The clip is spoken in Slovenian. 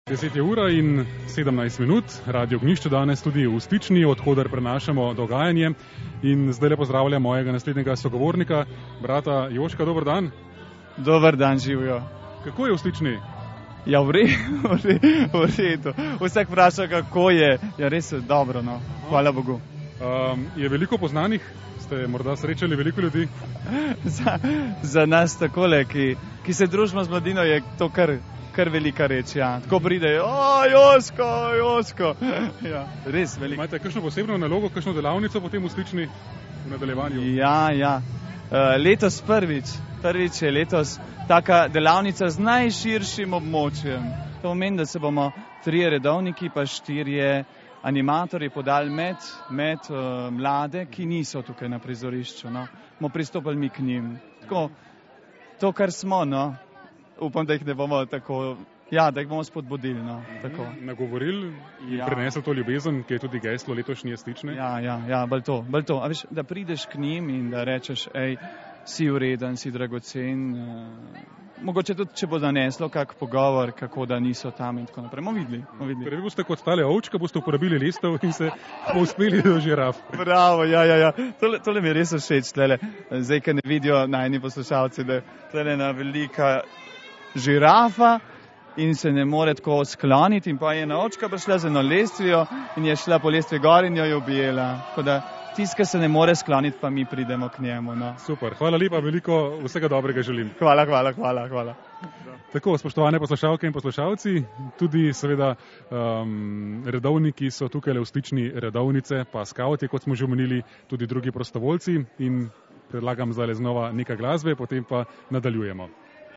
10 je ura in 17 minut, Radio Ognjišče danes tudi v Stični, odhoder prenašamo dogajanje in zdaj le pozdravljam mojega naslednjega sogovornika, brata Joška, dober dan. Dober dan, živijo. Kako je v Stični? Ja, v redu. Vsak vpraša, kako je. Ja, res je dobro, no. Hvala Bogu. Je veliko poznanih? Ste morda srečali veliko ljudi? Za nas takole, ki se družimo z mladino, je to kar velika reč, ja. Tako pridejo, Joško. Ja, res veliko. Imate kakšno posebno nalogo, kakšno delavnico potem v Stični v nadaljevanju? Ja. Letos prvič je letos taka delavnica z najširšim območjem. To pomeni, da se bomo 3 redovniki pa 4 animatorji podali med mlade, ki niso tukaj na prizorišču. No. Bomo pristopili mi k njim. Tako, to, kar smo, no. Upam, da jih ne bomo tako, da jih bomo spodbudili, no. Tako. Nagovorili in prenesli to ljubezen, ki je tudi geslo letošnje Stične? Ja, bolj to. A veš, da prideš k njim in da rečeš, si ureden, si dragocen. Mogoče tudi, če bo zaneslo kak pogovor, kako da niso tam in tako naprej. Bomo videli. Torej, vi boste kot stale ovčka, boste uporabili lestev in se povzpeli do žiraf. Bravo, ja. Tole mi je res všeč, tlele. Zdaj, ker ne vidijo najni poslušalci, da tlele ena velika žirafa in se ne more tako skloniti in pa je ena ovčka prišla z eno lestvijo in je šla po lestvi gor in jo je objela. Tako da tisti, ki se ne more skloniti, pa mi pridemo k njemu. No. Super, hvala lepa, veliko vsega dobrega želim. Hvala. Tako, spoštovane poslušalke in poslušalci, tudi seveda redovniki so tukaj v Stični redovnice, pa skavti, kot smo že omenili, tudi drugi prostovoljci in predlagam zdaj znova nekaj glasbe, potem pa nadaljujemo.